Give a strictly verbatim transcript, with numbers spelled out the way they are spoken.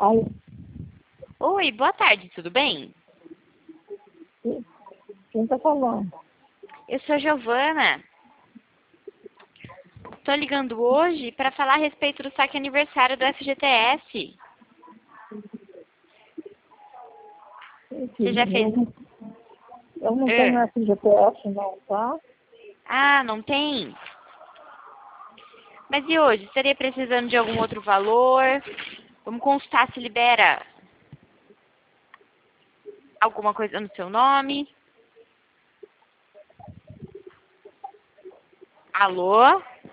Aí, Oi, boa tarde, tudo bem? quem tá falando? Eu sou a Giovana. Estou ligando hoje para falar a respeito do saque aniversário do F G T S. Você já fez? Eu não, eu não tenho Ah, F G T S não, tá? ah, não tem? Mas e hoje? Estaria precisando de algum outro valor? Vamos consultar se libera alguma coisa no seu nome. Alô?